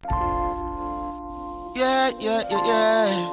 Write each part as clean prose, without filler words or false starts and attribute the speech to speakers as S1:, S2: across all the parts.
S1: Yeah, yeah, yeah, yeah.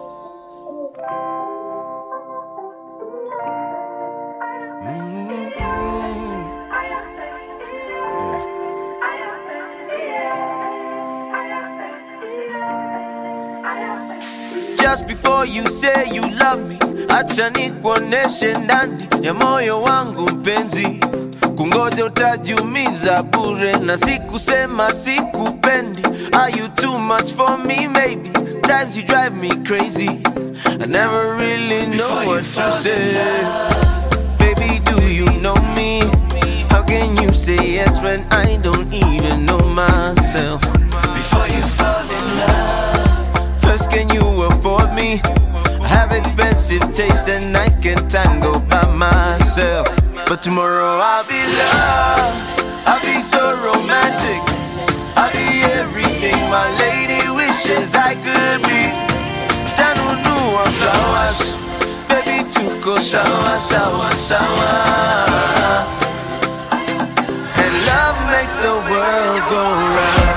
S1: Just before you say you love me, acha nikuoneshe ndani ya moyo wangu mpenzi. Kungoja utajiumiza bure, na sikusema sikupendi. Are you too much for me, maybe? Times you drive me crazy. I never really know what to say. Baby, do you know me? How can you say yes when I don't even know myself? Before you fall in love, first can you afford me? I have expensive taste and I can tango by myself. But tomorrow I'll be loved, I'll be so romantic, I'll be everything my lady wishes I could be. Tanunu on flowers, baby tuko sawa, sawa, sawa. And love makes the world go round.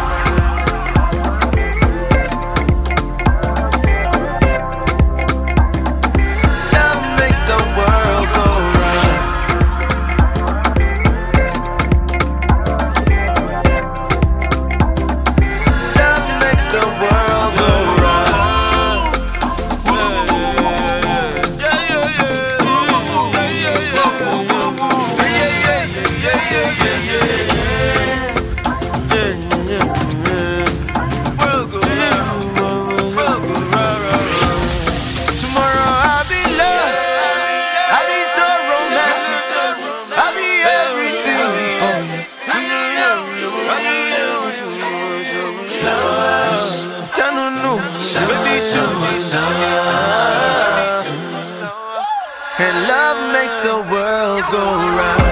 S1: And love makes the world go round.